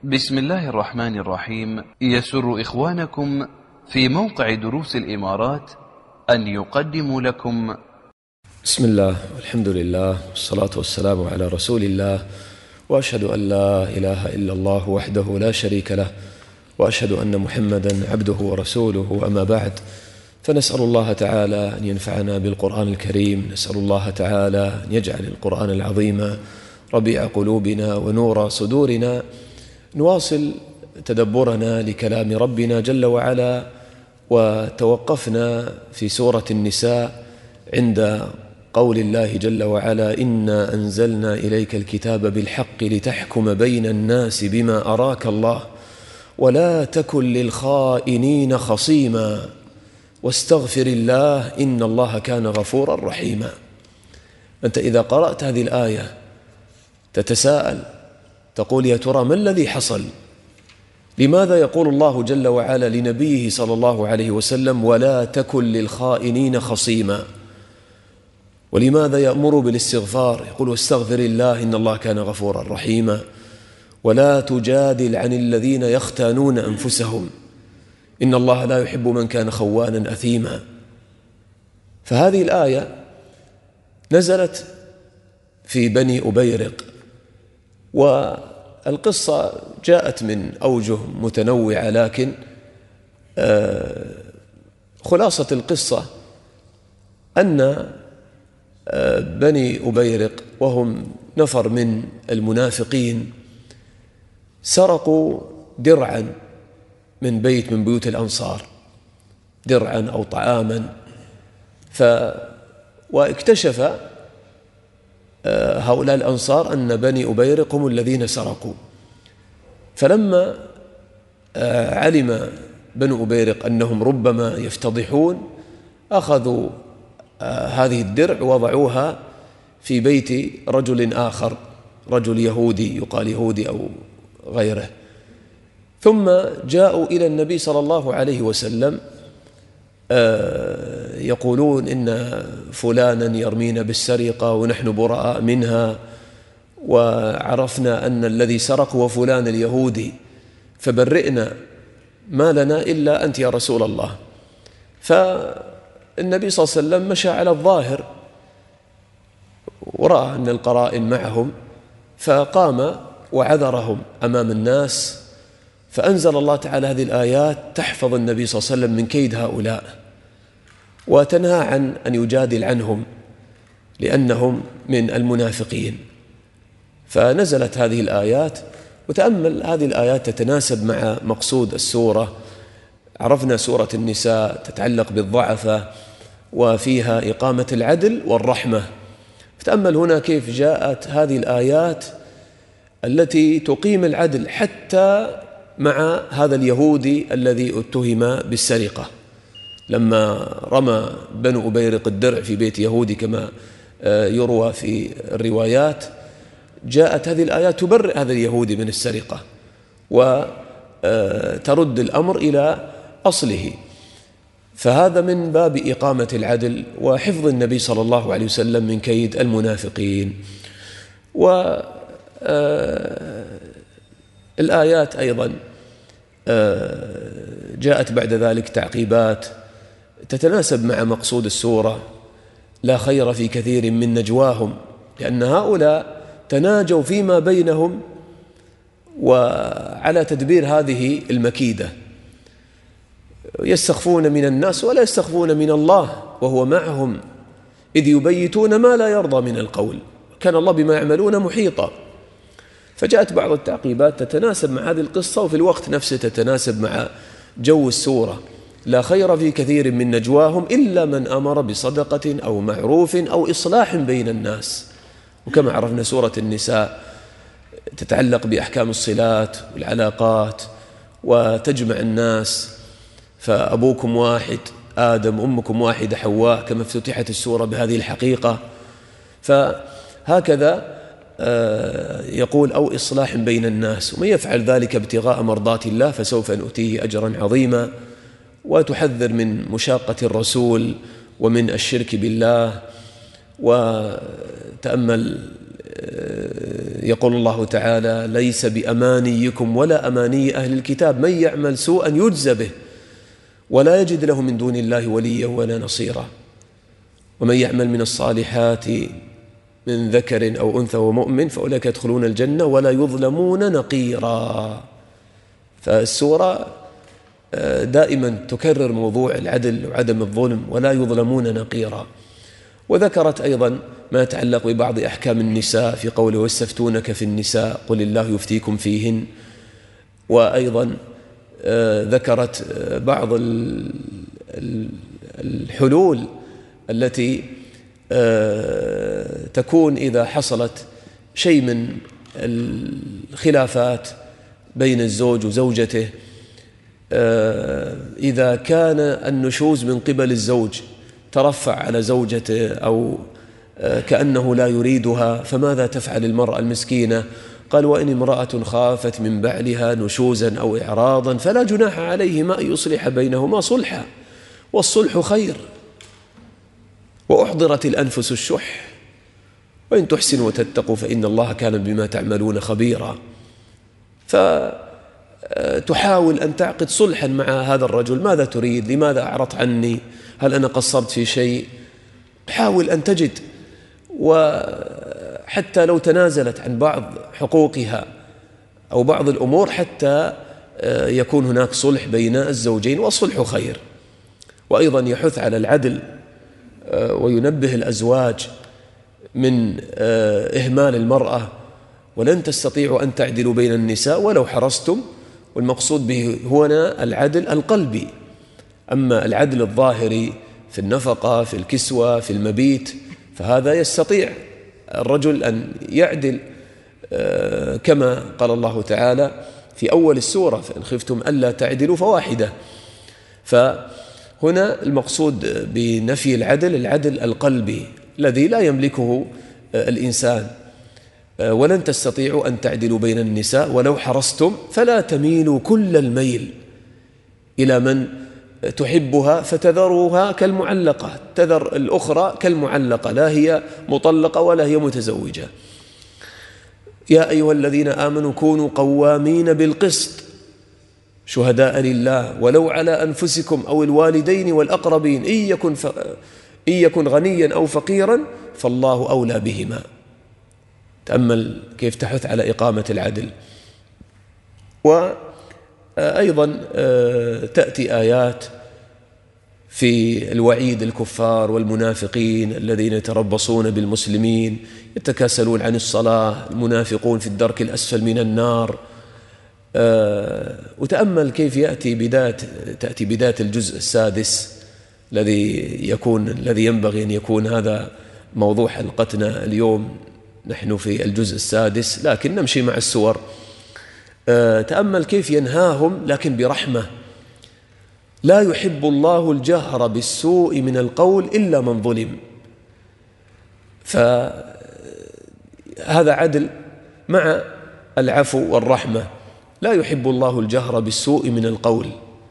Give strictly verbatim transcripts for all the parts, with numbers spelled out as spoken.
بسم الله الرحمن الرحيم. يسر إخوانكم في موقع دروس الإمارات أن يقدموا لكم بسم الله والحمد لله والصلاة والسلام على رسول الله، وأشهد أن لا إله إلا الله وحده لا شريك له، وأشهد أن محمدا عبده ورسوله. أما بعد، فنسأل الله تعالى أن ينفعنا بالقرآن الكريم، نسأل الله تعالى أن يجعل القرآن العظيم ربيع قلوبنا ونور صدورنا. نواصل تدبرنا لكلام ربنا جل وعلا، وتوقفنا في سورة النساء عند قول الله جل وعلا: إنا أنزلنا إليك الكتاب بالحق لتحكم بين الناس بما أراك الله ولا تكن للخائنين خصيما واستغفر الله إن الله كان غفورا رحيما. أنت إذا قرأت هذه الآية تتساءل، تقول: يا ترى ما الذي حصل؟ لماذا يقول الله جل وعلا لنبيه صلى الله عليه وسلم: ولا تكن للخائنين خصيما؟ ولماذا يأمر بالاستغفار؟ يقول: واستغفر الله إن الله كان غفورا رحيما. ولا تجادل عن الذين يختانون أنفسهم إن الله لا يحب من كان خوانا أثيما. فهذه الآية نزلت في بني أبيرق، والقصة جاءت من أوجه متنوعة، لكن خلاصة القصة أن بني أبيرق وهم نفر من المنافقين سرقوا درعا من بيت من بيوت الأنصار، درعا أو طعاما، ف واكتشف هؤلاء الأنصار أن بني أبيرق هم الذين سرقوا. فلما علم بنو أبيرق أنهم ربما يفتضحون، أخذوا هذه الدرع ووضعوها في بيت رجل آخر، رجل يهودي يقال يهودي أو غيره، ثم جاءوا إلى النبي صلى الله عليه وسلم يقولون: إن فلانا يرمينا بالسرقة ونحن براء منها، وعرفنا أن الذي سرق هو فلان اليهودي، فبرئنا، ما لنا إلا أنت يا رسول الله. فالنبي صلى الله عليه وسلم مشى على الظاهر ورأى أن القرائن معهم، فقام وعذرهم أمام الناس، فأنزل الله تعالى هذه الآيات تحفظ النبي صلى الله عليه وسلم من كيد هؤلاء، وتنهى عن أن يجادل عنهم لأنهم من المنافقين. فنزلت هذه الآيات، وتأمل هذه الآيات تتناسب مع مقصود السورة. عرفنا سورة النساء تتعلق بالضعفة وفيها إقامة العدل والرحمة، فتأمل هنا كيف جاءت هذه الآيات التي تقيم العدل حتى مع هذا اليهودي الذي اتهم بالسرقة. لما رمى بنو أبيرق الدرع في بيت يهودي كما يروى في الروايات، جاءت هذه الآيات تبرئ هذا اليهودي من السرقة وترد الأمر إلى أصله. فهذا من باب إقامة العدل وحفظ النبي صلى الله عليه وسلم من كيد المنافقين. والآيات أيضا جاءت بعد ذلك تعقيبات تتناسب مع مقصود السورة: لا خير في كثير من نجواهم، لأن هؤلاء تناجوا فيما بينهم وعلى تدبير هذه المكيدة، يستخفون من الناس ولا يستخفون من الله وهو معهم إذ يبيتون ما لا يرضى من القول، كان الله بما يعملون محيطا. فجاءت بعض التعقيبات تتناسب مع هذه القصة، وفي الوقت نفسه تتناسب مع جو السورة: لا خير في كثير من نجواهم إلا من أمر بصدقة أو معروف أو إصلاح بين الناس. وكما عرفنا سورة النساء تتعلق بأحكام الصلات والعلاقات وتجمع الناس، فأبوكم واحد آدم، أمكم واحدة حواء، كما افتتحت السورة بهذه الحقيقة. فهكذا يقول: أو إصلاح بين الناس، ومن يفعل ذلك ابتغاء مرضات الله فسوف نؤتيه أجرا عظيما. وتحذر من مشاقة الرسول ومن الشرك بالله. وتأمل يقول الله تعالى: ليس بأمانيكم ولا أماني أهل الكتاب، من يعمل سوءا يجزى به ولا يجد له من دون الله وليا ولا نصيرا، ومن يعمل من الصالحات من ذكر أو أنثى ومؤمن فأولئك يدخلون الجنة ولا يظلمون نقيرا. فالسورة دائما تكرر موضوع العدل وعدم الظلم، ولا يظلمون نقيرا. وذكرت أيضا ما يتعلق ببعض أحكام النساء في قوله: ويستفتونك في النساء قل الله يفتيكم فيهن. وأيضا ذكرت بعض الحلول التي تكون إذا حصلت شيء من الخلافات بين الزوج وزوجته، إذا كان النشوز من قبل الزوج ترفع على زوجته أو كأنه لا يريدها، فماذا تفعل المرأة المسكينة؟ قال: وإن امرأة خافت من بعلها نشوزا أو إعراضا فلا جناح عليهما أن يصلح بينهما صلحا والصلح خير، وأحضرت الأنفس الشح، وإن تحسنوا وتتقوا فإن الله كان بما تعملون خبيرا. فتحاول أن تعقد صلحا مع هذا الرجل: ماذا تريد؟ لماذا أعرضت عني؟ هل أنا قصرت في شيء؟ حاول أن تجد، وحتى لو تنازلت عن بعض حقوقها أو بعض الأمور حتى يكون هناك صلح بين الزوجين، والصلح خير. وأيضا يحث على العدل وينبه الأزواج من إهمال المرأة: ولن تستطيعوا أن تعدلوا بين النساء ولو حرصتم. والمقصود به هنا العدل القلبي، أما العدل الظاهري في النفقة، في الكسوة، في المبيت، فهذا يستطيع الرجل أن يعدل كما قال الله تعالى في أول السورة: فإن خفتم ألا تعدلوا فواحدة. فهنا المقصود بنفي العدل العدل القلبي الذي لا يملكه الإنسان. ولن تستطيعوا أن تعدلوا بين النساء ولو حرصتم فلا تميلوا كل الميل إلى من تحبها فتذروها كالمعلقة، تذر الأخرى كالمعلقة، لا هي مطلقة ولا هي متزوجة. يا أيها الذين آمنوا كونوا قوامين بالقسط شهداء لله ولو على أنفسكم أو الوالدين والأقربين إن يكن, ف... إن يكن غنيا أو فقيرا فالله أولى بهما. تأمل كيف تحث على إقامة العدل. وأيضا تأتي آيات في الوعيد الكفار والمنافقين الذين يتربصون بالمسلمين، يتكاسلون عن الصلاة، المنافقون في الدرك الأسفل من النار. وتأمل كيف يأتي بداية تأتي بداية الجزء السادس الذي يكون الذي ينبغي أن يكون هذا موضوع حلقتنا اليوم. نحن في الجزء السادس لكن نمشي مع السور. تأمل كيف ينهاهم لكن برحمة: لا يحب الله الجهر بالسوء من القول إلا من ظلم. فهذا عدل مع العفو والرحمة. لا يحب الله الجهر بالسوء من القول،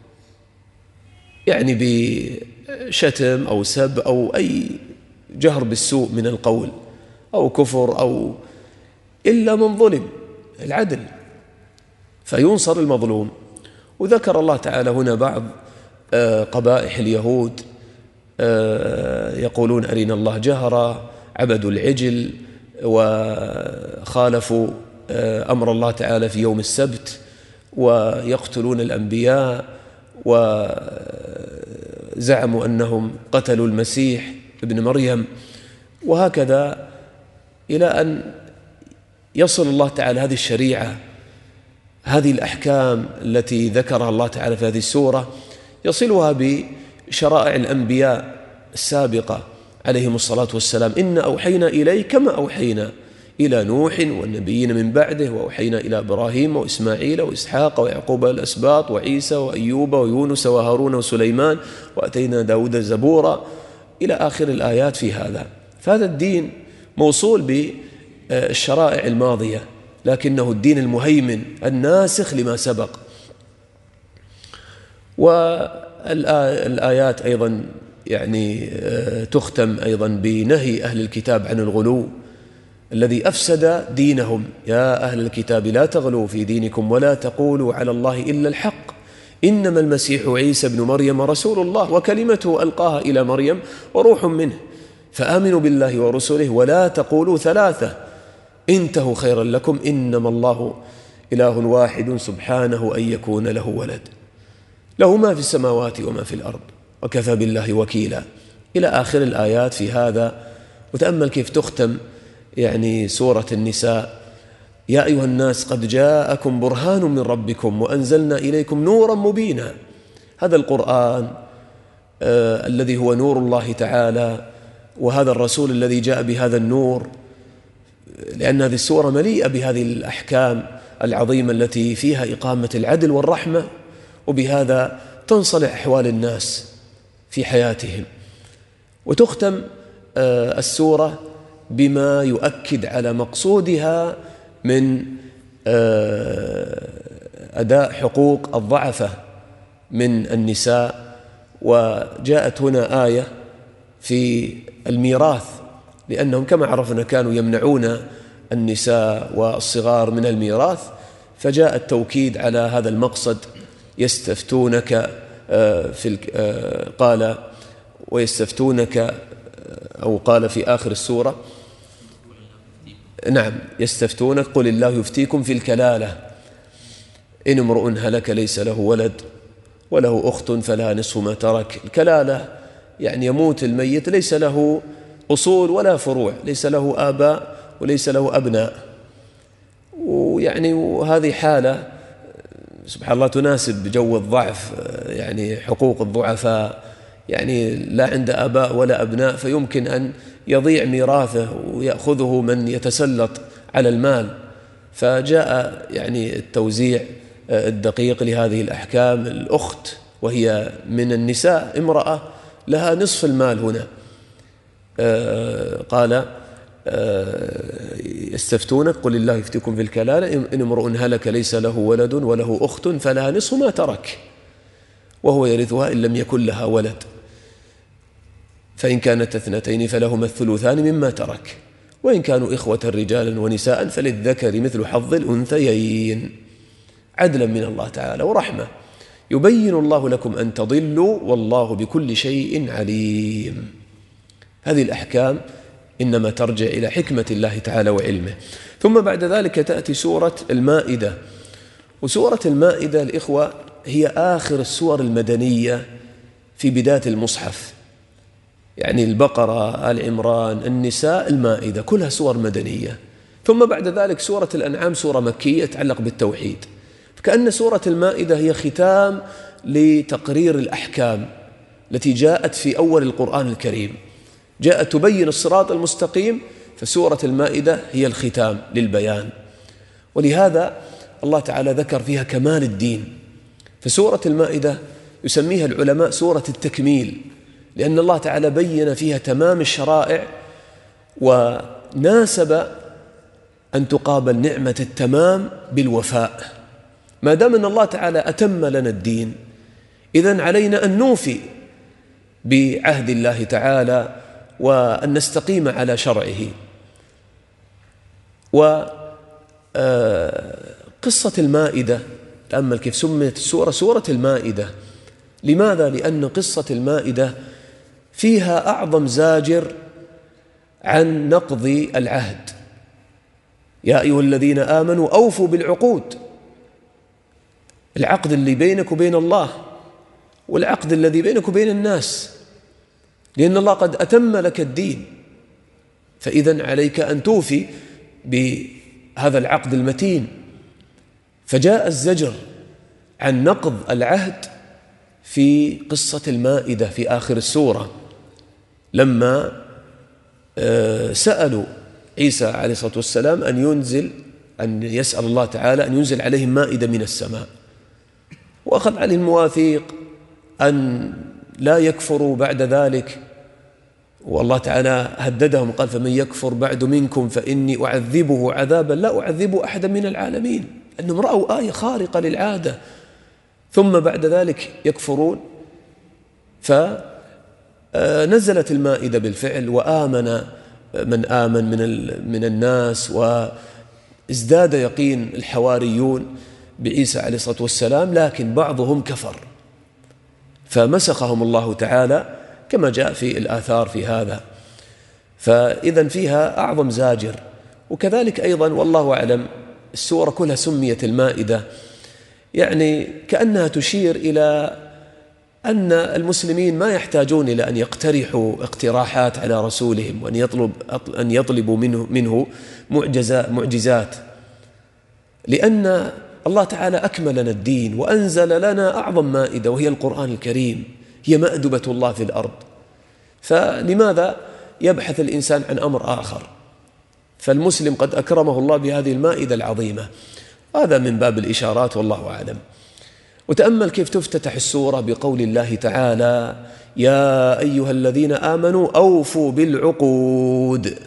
يعني بشتم أو سب أو أي جهر بالسوء من القول أو كفر أو إلا من ظلم، العدل، فينصر المظلوم. وذكر الله تعالى هنا بعض قبائح اليهود، يقولون أرنا الله جهرا، عبدوا العجل وخالفوا أمر الله تعالى في يوم السبت، ويقتلون الأنبياء، وزعموا أنهم قتلوا المسيح ابن مريم، وهكذا إلى أن يصل الله تعالى هذه الشريعة، هذه الأحكام التي ذكرها الله تعالى في هذه السورة، يصلها بشرائع الأنبياء السابقة عليهم الصلاة والسلام: إن أوحينا إليك كما أوحينا إلى نوح والنبيين من بعده، وأوحينا إلى إبراهيم وإسماعيل وإسحاق ويعقوب الأسباط وعيسى وأيوب ويونس وهارون وسليمان وأتينا داود زبورا إلى آخر الآيات في هذا. فهذا الدين موصول بالشرائع الماضية، لكنه الدين المهيمن الناسخ لما سبق. والآيات أيضا يعني تختم أيضا بنهي أهل الكتاب عن الغلو الذي أفسد دينهم. يا أهل الكتاب لا تغلوا في دينكم ولا تقولوا على الله إلا الحق إنما المسيح عيسى ابن مريم رسول الله وكلمته ألقاها إلى مريم وروح منه فآمنوا بالله ورسله ولا تقولوا ثلاثة انتهوا خيرا لكم إنما الله إله واحد سبحانه أن يكون له ولد له ما في السماوات وما في الأرض وكفى بالله وكيلا إلى آخر الآيات في هذا. وتأمل كيف تختم يعني سورة النساء: يا أيها الناس قد جاءكم برهان من ربكم وأنزلنا إليكم نورا مبينا. هذا القرآن آه الذي هو نور الله تعالى، وهذا الرسول الذي جاء بهذا النور، لأن هذه السورة مليئة بهذه الأحكام العظيمة التي فيها إقامة العدل والرحمة، وبهذا تنصلح أحوال الناس في حياتهم. وتختم آه السورة بما يؤكد على مقصودها من أداء حقوق الضعفة من النساء. وجاءت هنا آية في الميراث، لأنهم كما عرفنا كانوا يمنعون النساء والصغار من الميراث، فجاء التوكيد على هذا المقصد. يستفتونك في قال ويستفتونك، أو قال في آخر السورة نعم يستفتونك قل الله يفتيكم في الكلالة إن امرؤ هلك ليس له ولد وله أخت فلها نصف ما ترك. الكلالة يعني يموت الميت ليس له أصول ولا فروع، ليس له آباء وليس له أبناء، ويعني وهذه حالة سبحان الله تناسب جو الضعف، يعني حقوق الضعفاء، يعني لا عند آباء ولا أبناء، فيمكن أن يضيع ميراثه ويأخذه من يتسلط على المال. فجاء يعني التوزيع الدقيق لهذه الأحكام. الأخت وهي من النساء امرأة لها نصف المال هنا. قال يستفتونك قل الله يفتيكم في الكلالة إن امرؤ هلك ليس له ولد وله أخت فلها نصف ما ترك وهو يرثها إن لم يكن لها ولد فإن كانت اثنتين فلهما الثلثان مما ترك وإن كانوا إخوة رجالا ونساء فللذكر مثل حظ الأنثيين، عدلا من الله تعالى ورحمة. يبين الله لكم أن تضلوا والله بكل شيء عليم. هذه الأحكام إنما ترجع إلى حكمة الله تعالى وعلمه. ثم بعد ذلك تأتي سورة المائدة. وسورة المائدة الإخوة هي آخر السور المدنية في بداية المصحف، يعني البقرة، آل عمران، النساء، المائدة، كلها سور مدنية. ثم بعد ذلك سورة الأنعام سورة مكية تتعلق بالتوحيد. فكأن سورة المائدة هي ختام لتقرير الأحكام التي جاءت في أول القرآن الكريم، جاءت تبين الصراط المستقيم، فسورة المائدة هي الختام للبيان. ولهذا الله تعالى ذكر فيها كمال الدين. فسورة المائدة يسميها العلماء سورة التكميل، لأن الله تعالى بين فيها تمام الشرائع، وناسب أن تقابل نعمة التمام بالوفاء. ما دام أن الله تعالى أتم لنا الدين، إذن علينا أن نوفي بعهد الله تعالى وأن نستقيم على شرعه. وقصة المائدة، تأمل كيف سميت السورة سورة المائدة. لماذا؟ لأن قصة المائدة فيها أعظم زاجر عن نقض العهد. يا أيها الذين آمنوا أوفوا بالعقود، العقد اللي بينك وبين الله والعقد الذي بينك وبين الناس، لأن الله قد أتم لك الدين، فإذن عليك أن توفي بهذا العقد المتين. فجاء الزجر عن نقض العهد في قصة المائدة في آخر السورة، لما سألوا عيسى عليه الصلاة والسلام أن ينزل أن يسأل الله تعالى أن ينزل عليهم مائدة من السماء، وأخذ عليهم مواثيق أن لا يكفروا بعد ذلك. والله تعالى هددهم قال فمن يكفر بعد منكم فإني أعذبه عذابا لا أعذبه أحدا من العالمين، أنهم رأوا آية خارقة للعادة ثم بعد ذلك يكفرون. فنزلت المائدة بالفعل وآمن من آمن من من الناس، وازداد يقين الحواريون بعيسى عليه الصلاة والسلام، لكن بعضهم كفر فمسخهم الله تعالى كما جاء في الآثار في هذا. فإذا فيها أعظم زاجر. وكذلك أيضا والله أعلم السورة كلها سميت المائدة، يعني كأنها تشير إلى أن المسلمين ما يحتاجون إلى أن يقترحوا اقتراحات على رسولهم وأن يطلب أن يطلبوا منه منه معجزات، لأن الله تعالى أكمل لنا الدين وأنزل لنا أعظم مائدة وهي القرآن الكريم، هي مأدبة الله في الأرض. فلماذا يبحث الإنسان عن أمر آخر؟ فالمسلم قد أكرمه الله بهذه المائدة العظيمة. هذا من باب الإشارات والله أعلم. وتأمل كيف تفتتح السورة بقول الله تعالى: يا أيها الذين آمنوا أوفوا بالعقود.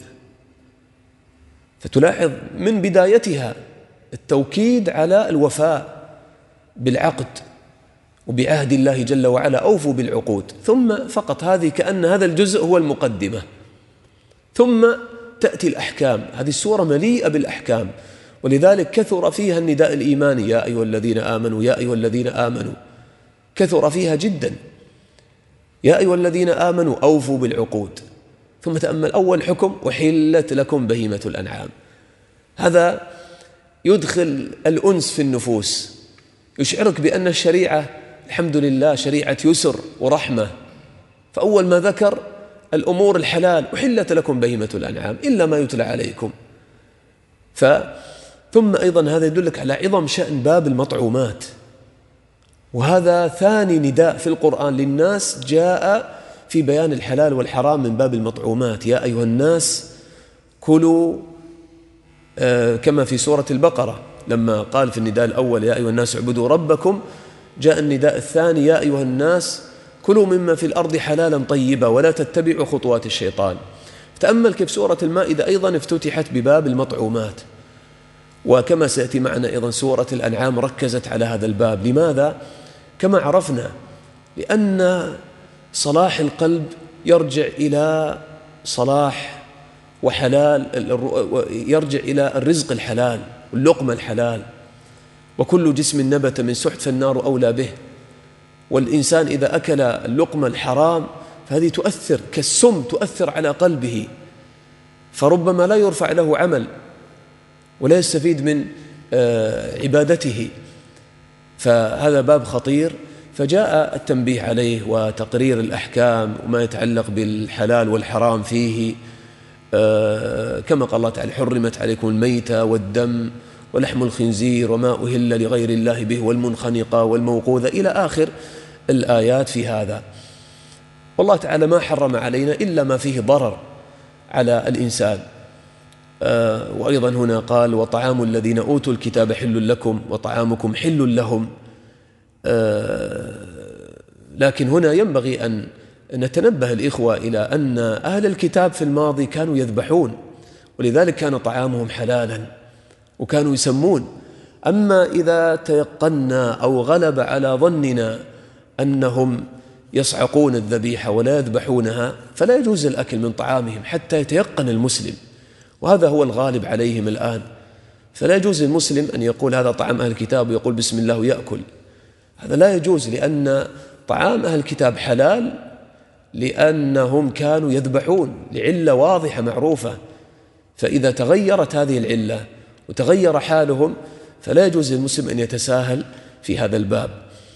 فتلاحظ من بدايتها التوكيد على الوفاء بالعقد وبعهد الله جل وعلا، أوفوا بالعقود. ثم فقط هذه كأن هذا الجزء هو المقدمة، ثم تأتي الأحكام. هذه السورة مليئة بالأحكام، ولذلك كثر فيها النداء الإيماني: يا أيها الذين آمنوا يا أيها الذين آمنوا، كثر فيها جدا. يا أيها الذين آمنوا أوفوا بالعقود. ثم تأمل أول حكم: وحلت لكم بهيمة الأنعام. هذا يدخل الأنس في النفوس، يشعرك بأن الشريعة الحمد لله شريعة يسر ورحمة. فأول ما ذكر الأمور الحلال: وحلت لكم بهيمة الأنعام إلا ما يتلى عليكم. ف ثم أيضا هذا يدلك على عظم شأن باب المطعومات، وهذا ثاني نداء في القرآن للناس جاء في بيان الحلال والحرام من باب المطعومات. يا أيها الناس كلوا، آه كما في سورة البقرة لما قال في النداء الأول: يا أيها الناس اعبدوا ربكم، جاء النداء الثاني: يا أيها الناس كلوا مما في الأرض حلالا طيبا ولا تتبعوا خطوات الشيطان. تأمل كيف سورة المائدة أيضا افتتحت بباب المطعومات. وكما سيأتي معنا أيضا سورة الأنعام ركزت على هذا الباب. لماذا؟ كما عرفنا، لأن صلاح القلب يرجع إلى صلاح وحلال، يرجع إلى الرزق الحلال واللقمة الحلال. وكل جسم نبت من سحت فالنار أولى به. والإنسان إذا أكل اللقمة الحرام فهذه تؤثر كالسم، تؤثر على قلبه، فربما لا يرفع له عمل ولا يستفيد من عبادته. فهذا باب خطير، فجاء التنبيه عليه وتقرير الأحكام وما يتعلق بالحلال والحرام فيه، كما قال الله تعالى: حرمت عليكم الميتة والدم ولحم الخنزير وما أهل لغير الله به والمنخنقة والموقوذة إلى آخر الآيات في هذا. والله تعالى ما حرم علينا إلا ما فيه ضرر على الإنسان. آه وأيضا هنا قال: وطعام الذين أوتوا الكتاب حل لكم وطعامكم حل لهم. آه لكن هنا ينبغي أن نتنبه الإخوة إلى أن أهل الكتاب في الماضي كانوا يذبحون، ولذلك كان طعامهم حلالا وكانوا يسمون. أما إذا تيقنا أو غلب على ظننا أنهم يصعقون الذبيحة ولا يذبحونها فلا يجوز الأكل من طعامهم حتى يتيقن المسلم، وهذا هو الغالب عليهم الآن. فلا يجوز للمسلم أن يقول هذا طعام أهل الكتاب ويقول بسم الله ويأكل، هذا لا يجوز، لأن طعام أهل الكتاب حلال لأنهم كانوا يذبحون لعلة واضحة معروفة. فإذا تغيرت هذه العلة وتغير حالهم فلا يجوز للمسلم أن يتساهل في هذا الباب.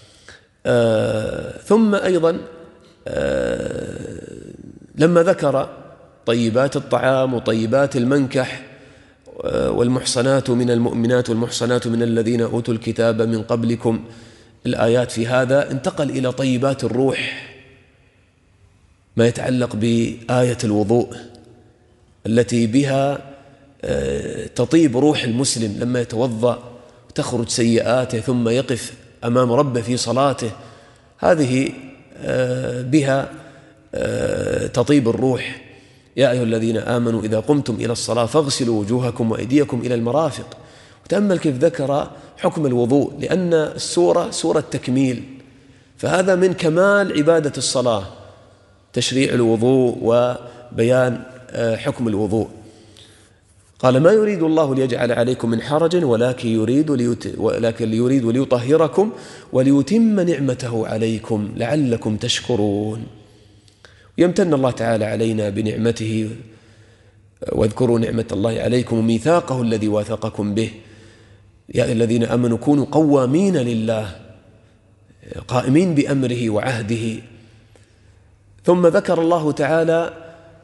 آه ثم أيضا آه لما ذكر طيبات الطعام وطيبات المنكح آه والمحصنات من المؤمنات والمحصنات من الذين أوتوا الكتاب من قبلكم، الآيات في هذا انتقل إلى طيبات الروح، ما يتعلق بآية الوضوء التي بها آه تطيب روح المسلم لما يتوضأ تخرج سيئاته ثم يقف أمام ربه في صلاته. هذه بها تطيب الروح. يا أيها الذين آمنوا إذا قمتم إلى الصلاة فاغسلوا وجوهكم وأيديكم إلى المرافق. وتأمل كيف ذكر حكم الوضوء، لأن السورة سورة تكميل، فهذا من كمال عبادة الصلاة، تشريع الوضوء وبيان حكم الوضوء. قال ما يريد الله ليجعل عليكم من حرج ولكن يريد, ليت... ولكن يريد ليطهركم وليتم نعمته عليكم لعلكم تشكرون. يمتن الله تعالى علينا بنعمته، واذكروا نعمة الله عليكم وميثاقه الذي واثقكم به يا الذين آمنوا كونوا قوامين لله قائمين بأمره وعهده. ثم ذكر الله تعالى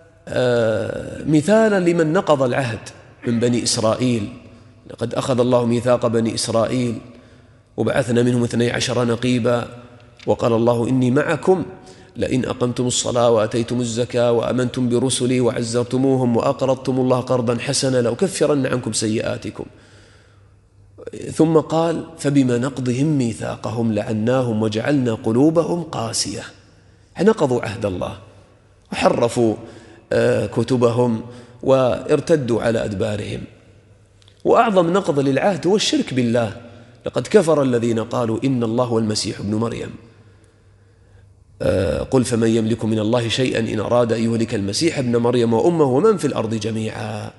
مثالا لمن نقض العهد من بني إسرائيل. لقد أخذ الله ميثاق بني إسرائيل وبعثنا منهم اثني عشر نقيبا وقال الله إني معكم لئن أقمتم الصلاة وأتيتم الزكاة وأمنتم برسلي وعزرتموهم وأقرضتم الله قرضا حسنا لأكفرن عنكم سيئاتكم. ثم قال فبما نقضهم ميثاقهم لعناهم وجعلنا قلوبهم قاسية. نقضوا عهد الله وحرفوا كتبهم وارتدوا على أدبارهم. وأعظم نقض للعهد هو الشرك بالله. لقد كفر الذين قالوا إن الله هو المسيح ابن مريم قل فمن يملك من الله شيئا إن أراد أن يهلك المسيح ابن مريم وأمه ومن في الأرض جميعا.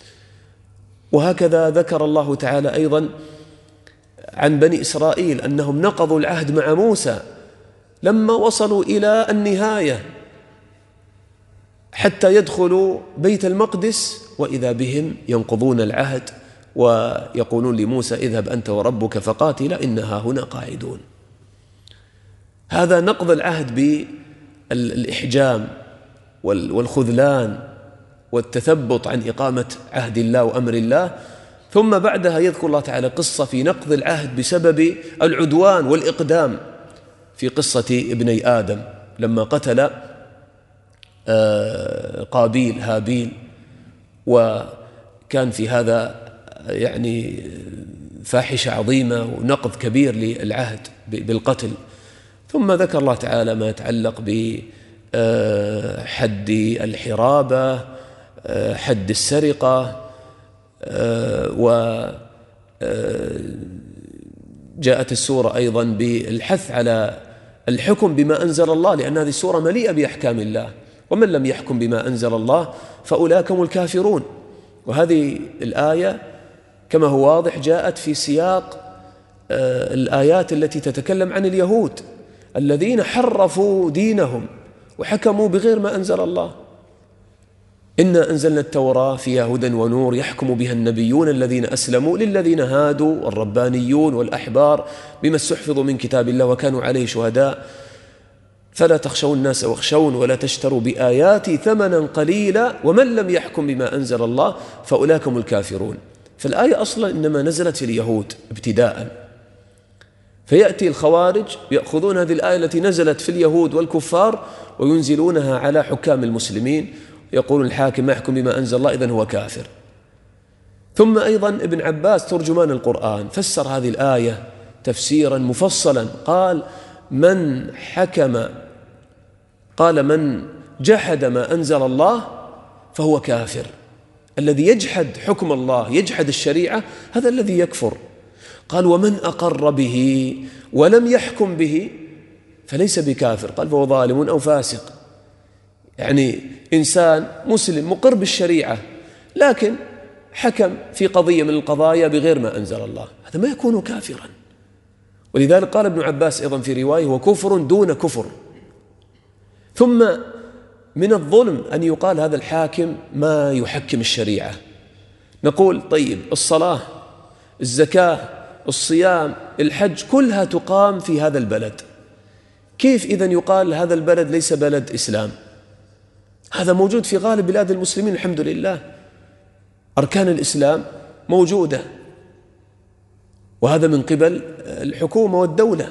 وهكذا ذكر الله تعالى أيضا عن بني إسرائيل أنهم نقضوا العهد مع موسى لما وصلوا إلى النهاية حتى يدخلوا بيت المقدس وإذا بهم ينقضون العهد ويقولون لموسى اذهب أنت وربك فقاتلا إنها هنا قاعدون. هذا نقض العهد بالإحجام والخذلان والتثبط عن إقامة عهد الله وأمر الله. ثم بعدها يذكر الله تعالى قصة في نقض العهد بسبب العدوان والإقدام في قصة ابني آدم لما قتل قابيل هابيل، وكان في هذا يعني فاحشة عظيمة ونقض كبير للعهد بالقتل. ثم ذكر الله تعالى ما يتعلق بحد الحرابة، حد السرقة، وجاءت السورة أيضا بالحث على الحكم بما أنزل الله، لأن هذه السورة مليئة بأحكام الله، ومن لم يحكم بما أنزل الله فأولئك هم الكافرون. وهذه الآية كما هو واضح جاءت في سياق الآيات التي تتكلم عن اليهود الذين حرفوا دينهم وحكموا بغير ما أنزل الله. إنا أنزلنا التوراة فيها هدى ونور يحكم بها النبيون الذين أسلموا للذين هادوا والربانيون والأحبار بما استحفظوا من كتاب الله وكانوا عليه شهداء فلا تخشوا الناس واخشون ولا تشتروا بآياتي ثمنا قليلا ومن لم يحكم بما أنزل الله فأولئك هم الكافرون. فالآية أصلا إنما نزلت في اليهود ابتداء، فيأتي الخوارج يأخذون هذه الآية التي نزلت في اليهود والكفار وينزلونها على حكام المسلمين، يقول الحاكم ما يحكم بما أنزل الله إذن هو كافر. ثم أيضا ابن عباس ترجمان القرآن فسر هذه الآية تفسيرا مفصلا، قال من حكم قال من جحد ما أنزل الله فهو كافر. الذي يجحد حكم الله يجحد الشريعة هذا الذي يكفر. قال ومن أقر به ولم يحكم به فليس بكافر، قال فهو ظالم أو فاسق. يعني إنسان مسلم مقر بالشريعة لكن حكم في قضية من القضايا بغير ما أنزل الله هذا ما يكون كافرا. ولذلك قال ابن عباس أيضا في رواية هو كفر دون كفر. ثم من الظلم أن يقال هذا الحاكم ما يحكم الشريعة. نقول طيب الصلاة الزكاة الصيام الحج كلها تقام في هذا البلد، كيف إذن يقال هذا البلد ليس بلد إسلام؟ هذا موجود في غالب بلاد المسلمين الحمد لله، أركان الإسلام موجودة، وهذا من قبل الحكومة والدولة.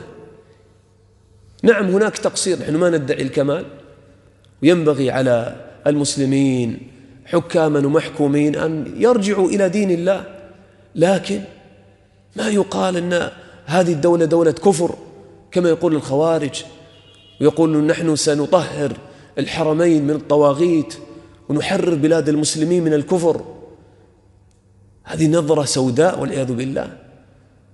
نعم هناك تقصير، نحن ما ندعي الكمال، وينبغي على المسلمين حكاما ومحكومين أن يرجعوا إلى دين الله، لكن ما يقال أن هذه الدولة دولة كفر كما يقول الخوارج، ويقول نحن سنطهر الحرمين من الطواغيت ونحرر بلاد المسلمين من الكفر. هذه نظرة سوداء والعياذ بالله.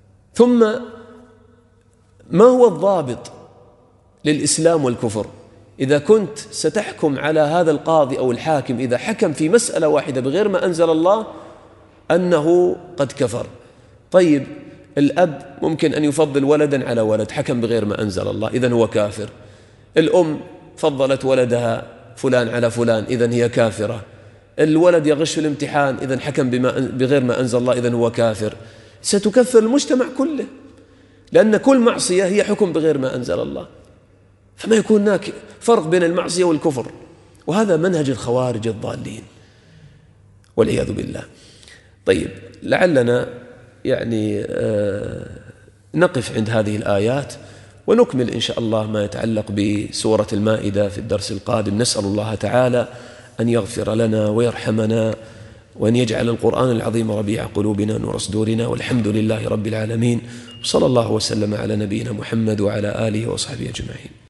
ثم ما هو الضابط للإسلام والكفر؟ إذا كنت ستحكم على هذا القاضي أو الحاكم إذا حكم في مسألة واحدة بغير ما أنزل الله أنه قد كفر. طيب الأب ممكن أن يفضل ولدا على ولد، حكم بغير ما أنزل الله، إذن هو كافر. الأم فضلت ولدها فلان على فلان، إذن هي كافرة. الولد يغش في الامتحان، إذن حكم بما بغير ما أنزل الله، إذن هو كافر. ستكفر المجتمع كله، لأن كل معصية هي حكم بغير ما أنزل الله، فما يكون هناك فرق بين المعصية والكفر. وهذا منهج الخوارج الضالين والعياذ بالله. طيب لعلنا يعني آه نقف عند هذه الآيات ونكمل إن شاء الله ما يتعلق بسورة المائدة في الدرس القادم. نسأل الله تعالى أن يغفر لنا ويرحمنا، وأن يجعل القرآن العظيم ربيع قلوبنا نور صدورنا، والحمد لله رب العالمين. صلى الله وسلم على نبينا محمد وعلى آله وصحبه أجمعين.